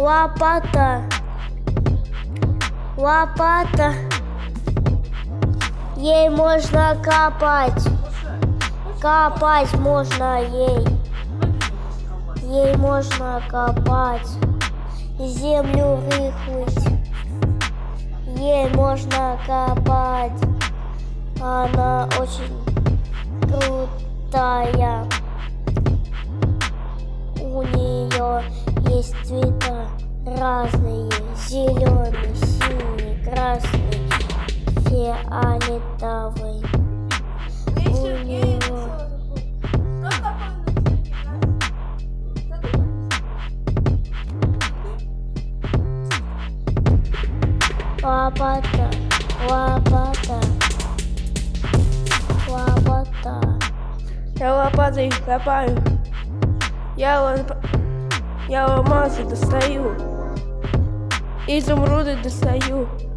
Лопата, лопата, ей можно копать, копать можно ей, ей можно копать, землю рыхлить, ей можно копать, она очень крутая, у нее есть цвета разные, зеленый, синий, красный, фиолетовый. У него лопата, лопата, лопата. Я лопатой копаю, я алмазы достаю, изумруды достаю.